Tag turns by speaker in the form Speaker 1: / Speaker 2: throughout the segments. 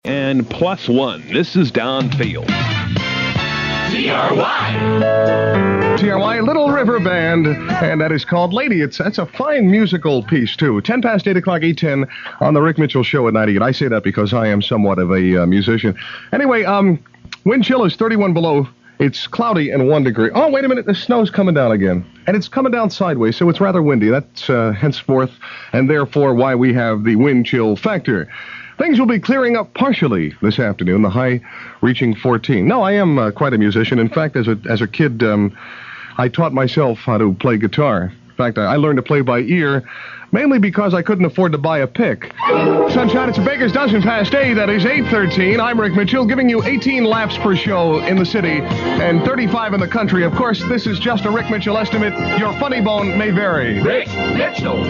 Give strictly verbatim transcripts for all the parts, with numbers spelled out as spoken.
Speaker 1: And plus one. This is downfield.
Speaker 2: T R Y.
Speaker 3: T R Y, Little River Band, and that is called Lady. It's That's a fine musical piece, too. ten past eight o'clock, eight ten on the Rick Mitchell Show at ninety-eight. I say that because I am somewhat of a uh, musician. Anyway, um, wind chill is thirty-one below. It's cloudy and one degree. Oh, wait a minute. The snow's coming down again. And it's coming down sideways, so it's rather windy. That's uh, henceforth, and therefore why we have the wind chill factor. Things will be clearing up partially this afternoon, the high reaching fourteen. No, I am uh, quite a musician. In fact, as a as a kid, um, I taught myself how to play guitar. In fact, I, I learned to play by ear, mainly because I couldn't afford to buy a pick. Sunshine, it's a baker's dozen past eight. That is eight thirteen. I'm Rick Mitchell, giving you eighteen laps per show in the city and thirty-five in the country. Of course, this is just a Rick Mitchell estimate. Your funny bone may vary.
Speaker 2: Rick Mitchell.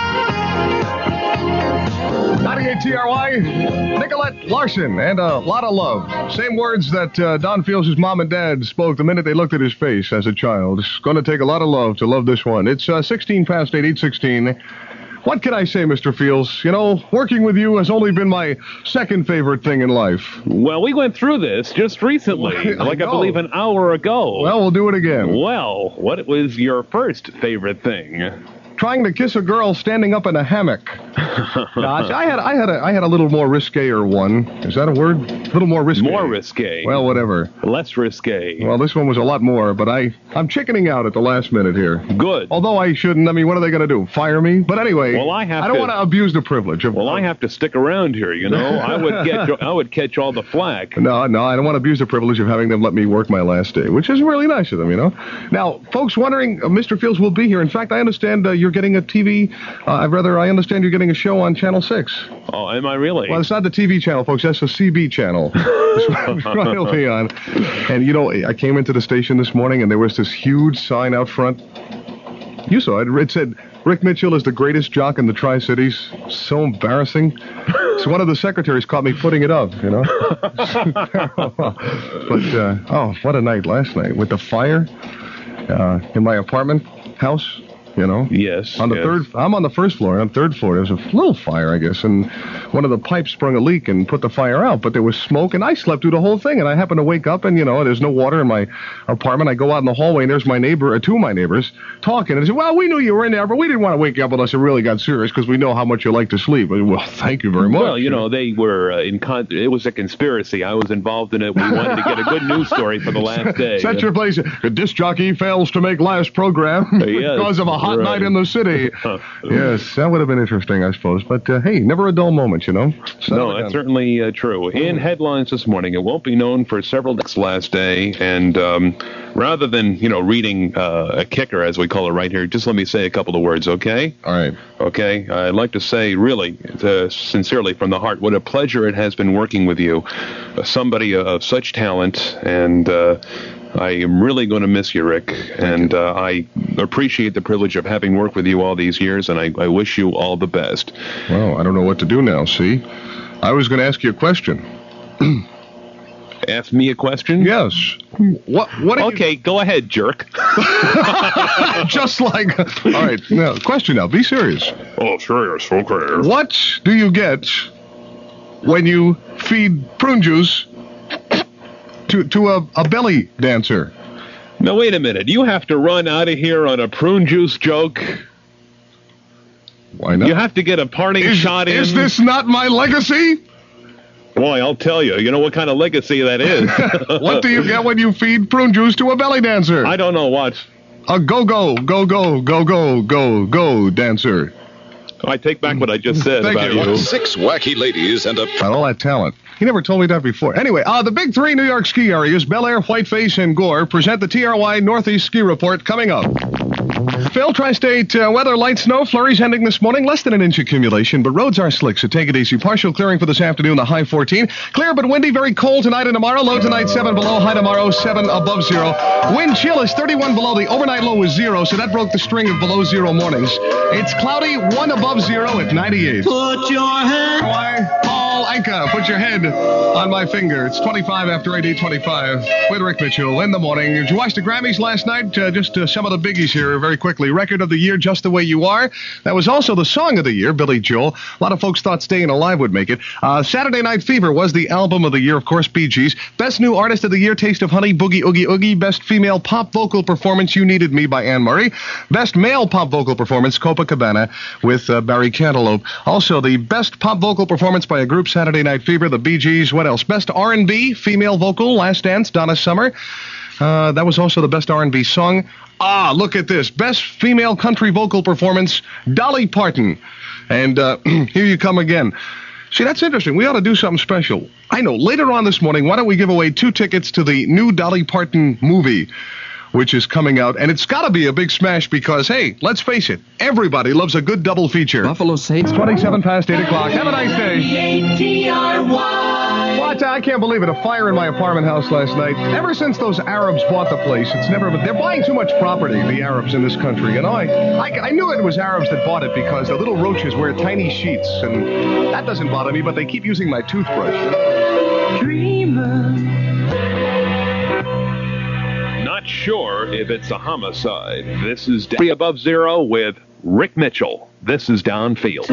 Speaker 3: ninety-eight T R Y, Nicolette Larson, and a lot of love. Same words that uh, Don Fields' mom and dad spoke the minute they looked at his face as a child. It's going to take a lot of love to love this one. It's uh, sixteen past eight, eight sixteen. What can I say, Mister Fields? You know, working with you has only been my second favorite thing in life.
Speaker 1: Well, we went through this just recently,
Speaker 3: I
Speaker 1: like I
Speaker 3: know.
Speaker 1: believe an hour ago.
Speaker 3: Well, we'll do it again.
Speaker 1: Well, what was your first favorite thing?
Speaker 3: Trying to kiss a girl standing up in a hammock. Gosh, I had I had a I had a little more risque-er one. Is that a word? A little more risque.
Speaker 1: More risque.
Speaker 3: Well, whatever.
Speaker 1: Less risque.
Speaker 3: Well, this one was a lot more, but I I'm chickening out at the last minute here.
Speaker 1: Good.
Speaker 3: Although I shouldn't. I mean, what are they going to do? Fire me? But anyway,
Speaker 1: Well, I have
Speaker 3: I don't
Speaker 1: to-
Speaker 3: want to abuse the privilege of.
Speaker 1: Well, I have to stick around here, you know. I would get I would catch all the flack.
Speaker 3: No, no, I don't want to abuse the privilege of having them let me work my last day, which is really nice of them, you know. Now, folks wondering, uh, Mister Fields will be here. In fact, I understand uh, you're getting a T V. Uh, I'd rather, I understand you're getting a show on Channel six.
Speaker 1: Oh, am I really?
Speaker 3: Well, it's not the T V channel, folks. That's the C B channel. It's royalty on. And, you know, I came into the station this morning, and there was this huge sign out front. You saw it. It said, Rick Mitchell is the greatest jock in the Tri-Cities. So embarrassing. So one of the secretaries caught me putting it up, you know. But, uh, oh, what a night last night. With the fire uh, in my apartment house. You know?
Speaker 1: Yes.
Speaker 3: On the
Speaker 1: yes.
Speaker 3: third, I'm on the first floor. On the third floor, there was a little fire, I guess, and one of the pipes sprung a leak and put the fire out. But there was smoke, and I slept through the whole thing. And I happened to wake up, and you know, there's no water in my apartment. I go out in the hallway, and there's my neighbor, or two of my neighbors, talking. And I said, "Well, we knew you were in there, but we didn't want to wake you up unless it really got serious, because we know how much you like to sleep." I said, well, thank you very much.
Speaker 1: Well, you know, they were uh, in con- it was a conspiracy. I was involved in it. We wanted to get a good news story for the last day.
Speaker 3: Set your place. A disc jockey fails to make last program
Speaker 1: Yes,
Speaker 3: because of a hot
Speaker 1: right.
Speaker 3: night in the city. Yes, that would have been interesting, I suppose. But, uh, hey, never a dull moment, you know? Son
Speaker 1: No,
Speaker 3: of a
Speaker 1: that's
Speaker 3: gun.
Speaker 1: certainly uh, true. In headlines this morning, it won't be known for several days last day, and um, rather than, you know, reading uh, a kicker, as we call it right here, just let me say a couple of words, okay?
Speaker 3: All right.
Speaker 1: Okay, I'd like to say, really, uh, sincerely from the heart, what a pleasure it has been working with you. Uh, somebody of such talent, and uh, I am really going to miss you, Rick, and uh, I appreciate the privilege of having worked with you all these years, and I, I wish you all the best.
Speaker 3: Well, I don't know what to do now, see? I was going to ask you a question.
Speaker 1: Ask me a question?
Speaker 3: Yes. What? What? are
Speaker 1: Okay, go ahead, jerk.
Speaker 3: you- Just like. All right. Now, question now. Be serious.
Speaker 1: Oh, serious, okay.
Speaker 3: What do you get when you feed prune juice to to a, a belly dancer?
Speaker 1: Now, wait a minute. You have to run out of here on a prune juice joke.
Speaker 3: Why not?
Speaker 1: You have to get a parting
Speaker 3: is,
Speaker 1: shot in.
Speaker 3: is this not my legacy?
Speaker 1: Boy, I'll tell you. You know what kind of legacy that is.
Speaker 3: What do you get when you feed prune juice to a belly dancer?
Speaker 1: I don't know what.
Speaker 3: A go-go, go-go, go-go, go-go dancer.
Speaker 1: I take back what I just said
Speaker 3: Thank
Speaker 1: about
Speaker 3: you.
Speaker 1: you.
Speaker 4: Six wacky ladies and a...
Speaker 3: Got all that talent. He never told me that before. Anyway, uh, the big three New York ski areas, Bel Air, Whiteface, and Gore, present the T R Y Northeast Ski Report coming up. Phil, Tri-State uh, weather, light snow, flurries ending this morning, less than an inch accumulation, but roads are slick, so take it easy. Partial clearing for this afternoon, the high fourteen. Clear but windy, very cold tonight and tomorrow. Low tonight, seven below, high tomorrow, seven above zero. Wind chill is thirty-one below, the overnight low is zero, so that broke the string of below zero mornings. It's cloudy, one above zero at ninety-eight.
Speaker 2: Put your hand.
Speaker 3: Why? Paul Casablanca. Put your head on my finger. It's twenty-five after eight, eight twenty-five with Rick Mitchell in the morning. Did you watch the Grammys last night? Uh, just uh, some of the biggies here very quickly. Record of the year, Just the Way You Are. That was also the song of the year, Billy Joel. A lot of folks thought Staying Alive would make it. Uh, Saturday Night Fever was the album of the year, of course, Bee Gees. Best New Artist of the Year, Taste of Honey, Boogie Oogie Oogie. Best Female Pop Vocal Performance, You Needed Me by Anne Murray. Best Male Pop Vocal Performance, Copacabana with uh, Barry Cantaloupe. Also, the Best Pop Vocal Performance by a group, Saturday Night Fever, the Bee Gees. What else? Best R and B, Female Vocal, Last Dance, Donna Summer. Uh, that was also the Best R and B Song. Ah, look at this. Best Female Country Vocal Performance, Dolly Parton. And uh, here you come again. See, that's interesting. We ought to do something special. I know, later on this morning, why don't we give away two tickets to the new Dolly Parton movie, which is coming out, and it's got to be a big smash because, hey, let's face it, everybody loves a good double feature.
Speaker 5: Buffalo Saints.
Speaker 3: It's twenty-seven past eight o'clock. Have a nice day.
Speaker 2: T R Y.
Speaker 3: What? I can't believe it. A fire in my apartment house last night. Ever since those Arabs bought the place, it's never been... They're buying too much property, the Arabs in this country. You know, I, I, I knew it was Arabs that bought it because the little roaches wear tiny sheets, and that doesn't bother me, but they keep using my toothbrush.
Speaker 2: Dreamer.
Speaker 1: Not sure if it's a homicide. This is Free Above Zero with Rick Mitchell. This is Downfield.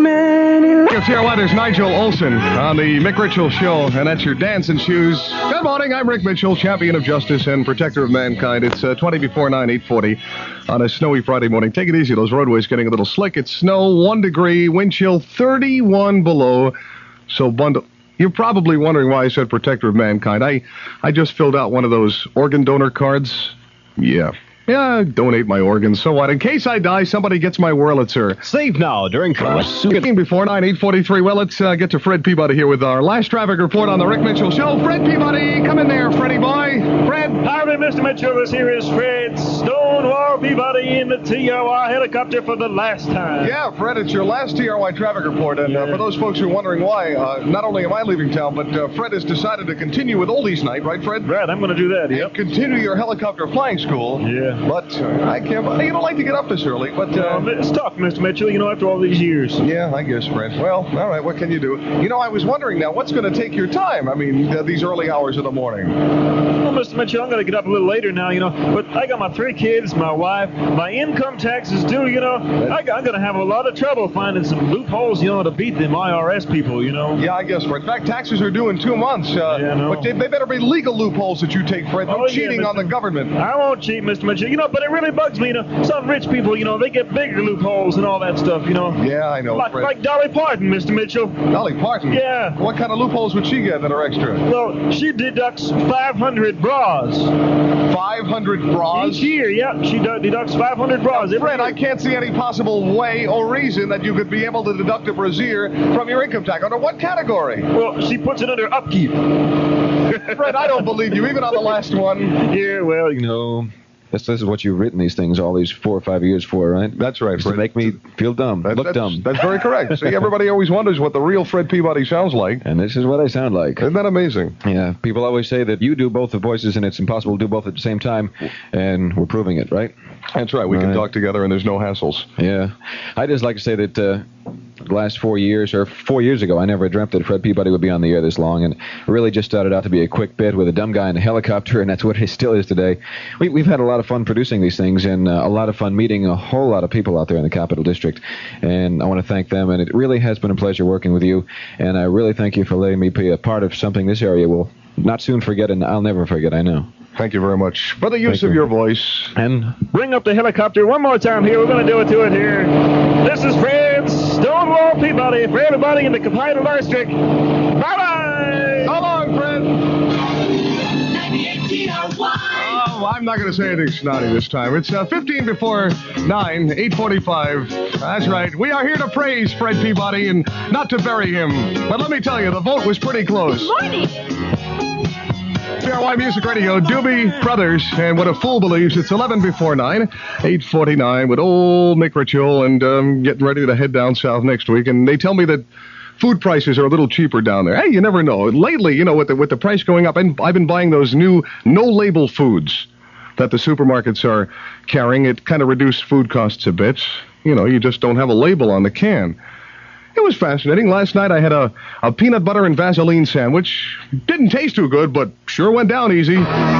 Speaker 3: It's here, what, there's Nigel Olson on the Mick Mitchell Show, and that's your dancing shoes. Good morning, I'm Rick Mitchell, champion of justice and protector of mankind. It's uh, twenty before nine, eight forty on a snowy Friday morning. Take it easy, those roadways getting a little slick. It's snow, one degree, wind chill thirty-one below, so bundle... You're probably wondering why I said protector of mankind. I, I just filled out one of those organ donor cards. Yeah. Yeah, donate my organs. So what? In case I die, somebody gets my Wurlitzer.
Speaker 5: Save now during
Speaker 3: fifteen before nine, eight forty-three. Well, let's uh, get to Fred Peabody here with our last traffic report on the Rick Mitchell Show. Fred Peabody, come in there, Freddie boy. Fred.
Speaker 6: Howdy, Mister Mitchell. This here is Fred Stonewall Peabody in the T R Y helicopter for the last time.
Speaker 3: Yeah, Fred, it's your last T R Y traffic report. And uh, for those folks who are wondering why, uh, not only am I leaving town, but uh, Fred has decided to continue with oldies night, right, Fred?
Speaker 6: Right, I'm going to do that, yep.
Speaker 3: And continue your helicopter flying school.
Speaker 6: Yeah.
Speaker 3: But uh, I can't, you don't like to get up this early, but... Uh,
Speaker 6: um, it's tough, Mister Mitchell, you know, after all these years.
Speaker 3: Yeah, I guess, Fred. Well, all right, what can you do? You know, I was wondering now, what's going to take your time? I mean, uh, these early hours of the morning.
Speaker 6: Well, Mister Mitchell, I'm going to get up a little later now, you know, but I got my three kids, my wife, my income taxes due, you know. I, I'm going to have a lot of trouble finding some loopholes, you know, to beat them I R S people, you know.
Speaker 3: Yeah, I guess, Fred. In fact, taxes are due in two months. Uh,
Speaker 6: yeah, no.
Speaker 3: But they, they better be legal loopholes that you take, Fred. No
Speaker 6: oh,
Speaker 3: cheating
Speaker 6: yeah,
Speaker 3: on the government.
Speaker 6: I won't cheat, Mister Mitchell. You know, but it really bugs me, you know. Some rich people, you know, they get bigger loopholes and all that stuff, you know.
Speaker 3: Yeah, I know,
Speaker 6: like,
Speaker 3: Fred.
Speaker 6: Like Dolly Parton, Mister Mitchell.
Speaker 3: Dolly Parton?
Speaker 6: Yeah.
Speaker 3: What kind of loopholes would she get that are extra?
Speaker 6: Well, she deducts five hundred bras.
Speaker 3: five hundred bras?
Speaker 6: Each year, yeah. She d- deducts five hundred bras.
Speaker 3: Fred, I can't see any possible way or reason that you could be able to deduct a brassiere from your income tax. Under what category?
Speaker 6: Well, she puts it under upkeep.
Speaker 3: Fred, I don't believe you, even on the last one.
Speaker 6: Yeah, well, you know...
Speaker 5: This, this is what you've written these things all these four or five years for, right?
Speaker 3: That's right,
Speaker 5: Just
Speaker 3: Fred.
Speaker 5: to make me feel dumb,
Speaker 3: that,
Speaker 5: look
Speaker 3: that's,
Speaker 5: dumb.
Speaker 3: That's very correct. See, everybody always wonders what the real Fred Peabody sounds like.
Speaker 5: And this is what I sound like.
Speaker 3: Isn't that amazing?
Speaker 5: Yeah, people always say that you do both the voices and it's impossible to do both at the same time, and we're proving it, right?
Speaker 3: That's right. We
Speaker 5: Right.
Speaker 3: can talk together and there's no hassles.
Speaker 5: Yeah. I just like to say that uh, the last four years, or four years ago, I never dreamt that Fred Peabody would be on the air this long, and it really just started out to be a quick bit with a dumb guy in a helicopter, and that's what it still is today. We, we've had a lot of fun producing these things, and uh, a lot of fun meeting a whole lot of people out there in the Capital District, and I want to thank them, and it really has been a pleasure working with you, and I really thank you for letting me be a part of something this area will not soon forget, and I'll never forget, I know.
Speaker 3: Thank you very much for the use
Speaker 5: Thank
Speaker 3: of
Speaker 5: you.
Speaker 3: your voice.
Speaker 5: And
Speaker 6: bring up the helicopter one more time here. We're going to do it to it here. This is Fred Stonewall Peabody for everybody in the Capital District. Bye-bye!
Speaker 3: So long, Fred.
Speaker 2: ninety-eight T R Y.
Speaker 3: Oh, I'm not going to say anything snotty this time. It's uh, fifteen before nine, eight forty-five. That's right. We are here to praise Fred Peabody and not to bury him. But let me tell you, the vote was pretty close.
Speaker 7: Good morning.
Speaker 3: T R Y Music Radio, Doobie Brothers, and What a Fool Believes. It's eleven before nine, eight forty-nine, with old Mick Mitchell, and um, getting ready to head down south next week. And they tell me that food prices are a little cheaper down there. Hey, you never know. Lately, you know, with the, with the price going up, and I've been buying those new no-label foods that the supermarkets are carrying. It kind of reduced food costs a bit. You know, you just don't have a label on the can. It was fascinating. Last night I had a, a peanut butter and Vaseline sandwich. Didn't taste too good, but sure went down easy.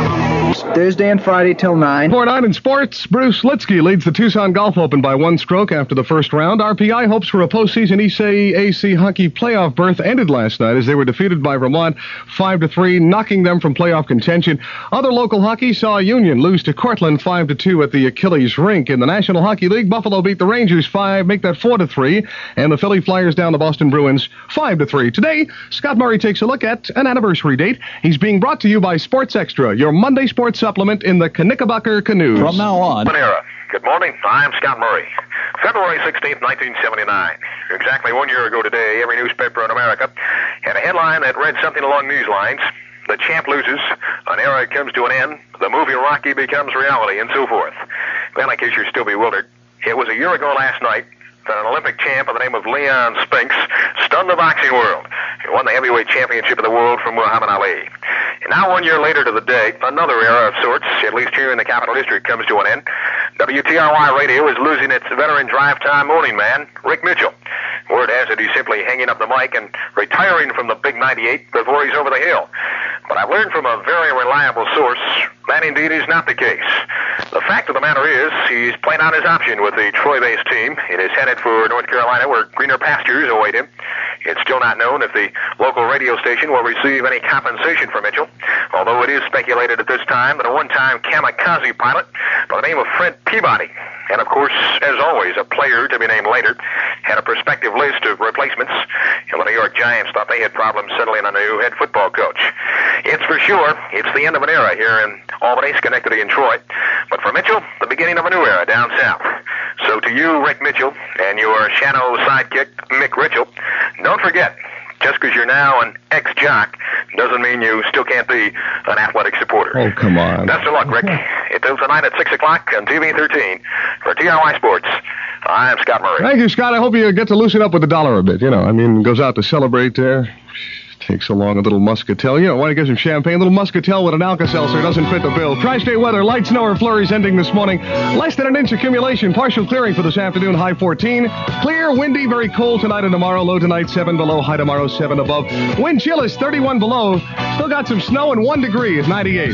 Speaker 7: Thursday and Friday till nine.
Speaker 3: four nine in sports, Bruce Litsky leads the Tucson Golf Open by one stroke after the first round. R P I hopes for a postseason E C A C hockey playoff berth ended last night as they were defeated by Vermont five to three, knocking them from playoff contention. Other local hockey saw Union lose to Cortland five to two at the Achilles Rink. In the National Hockey League, Buffalo beat the Rangers five, make that four to three, and the Philly Flyers down the Boston Bruins five to three. Today, Scott Murray takes a look at an anniversary date. He's being brought to you by Sports Extra, your Monday sports supplement in the Knickerbocker Canoes.
Speaker 8: From now on.
Speaker 9: Manera. Good morning. I'm Scott Murray. February sixteenth, nineteen seventy-nine. Exactly one year ago today, every newspaper in America had a headline that read something along these lines. The champ loses, an era comes to an end, the movie Rocky becomes reality, and so forth. Well, in case you're still bewildered, it was a year ago last night that an Olympic champ by the name of Leon Spinks stunned the boxing world. He won the heavyweight championship of the world from Muhammad Ali. And now, one year later to the day, another era of sorts, at least here in the Capital District, comes to an end. W T R Y Radio is losing its veteran drive-time morning man, Rick Mitchell. Word has it he's simply hanging up the mic and retiring from the Big ninety-eight before he's over the hill. But I've learned from a very reliable source that indeed is not the case. The fact of the matter is, he's playing out his option with the Troy-based team. It is headed for North Carolina, where greener pastures await him. It's still not known if the local radio station will receive any compensation for Mitchell, although it is speculated at this time that a one-time kamikaze pilot by the name of Fred Peabody, and of course, as always, a player to be named later, had a prospective list of replacements, and the New York Giants thought they had problems settling on a new head football coach. It's for sure, it's the end of an era here in Albany, Schenectady, and Troy, but for Mitchell, the beginning of a new era down south. So to you, Rick Mitchell, and your shadow sidekick, Mick Ritchell, don't forget, just because you're now an ex-jock doesn't mean you still can't be an athletic supporter.
Speaker 3: Oh, come on.
Speaker 9: Best of luck, Rick. Until tonight at six o'clock on T V thirteen. For T R Y Sports, I'm Scott Murray.
Speaker 3: Thank you, Scott. I hope you get to loosen up with the dollar a bit. You know, I mean, goes out to celebrate there. Takes along a little muscatel. You know, want to get some champagne? A little muscatel with an Alka-Seltzer doesn't fit the bill. Tri-state weather, light snow or flurries ending this morning. Less than an inch accumulation. Partial clearing for this afternoon, high fourteen. Clear, windy, very cold tonight and tomorrow. Low tonight, seven below. High tomorrow, seven above. Wind chill is thirty-one below. Still got some snow and one degree at ninety-eight.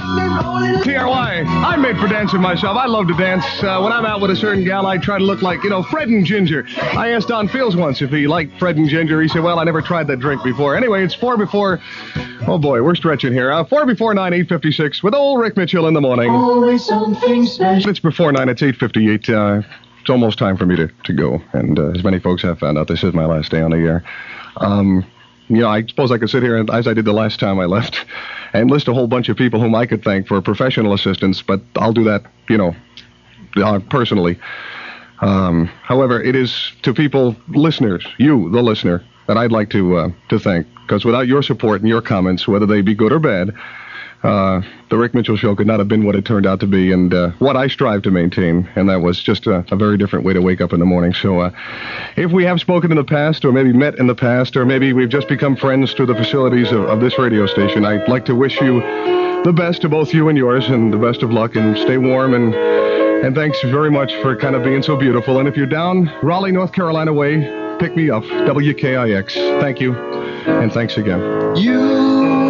Speaker 3: T R Y, I'm made for dancing myself. I love to dance. Uh, when I'm out with a certain gal, I try to look like, you know, Fred and Ginger. I asked Don Fields once if he liked Fred and Ginger. He said, well, I never tried that drink before. Anyway, it's four before, oh boy, we're stretching here. Uh, four before nine, eight fifty-six, with old Rick Mitchell in the morning.
Speaker 2: Always something special.
Speaker 3: It's before nine, it's eight fifty-eight. Uh, it's almost time for me to, to go. And uh, as many folks have found out, this is my last day on the air. Um, you know, I suppose I could sit here, and, as I did the last time I left, and list a whole bunch of people whom I could thank for professional assistance, but I'll do that, you know, uh, personally. Um, however, it is to people, listeners, you, the listener, that I'd like to uh, to thank, because without your support and your comments, whether they be good or bad, uh, the Rick Mitchell Show could not have been what it turned out to be, and uh, what I strive to maintain, and that was just a, a very different way to wake up in the morning. So uh, if we have spoken in the past, or maybe met in the past, or maybe we've just become friends through the facilities of, of this radio station, I'd like to wish you the best to both you and yours, and the best of luck, and stay warm, and and thanks very much for kind of being so beautiful. And if you're down Raleigh, North Carolina way, pick me up, W K I X. Thank you, and thanks again.
Speaker 2: You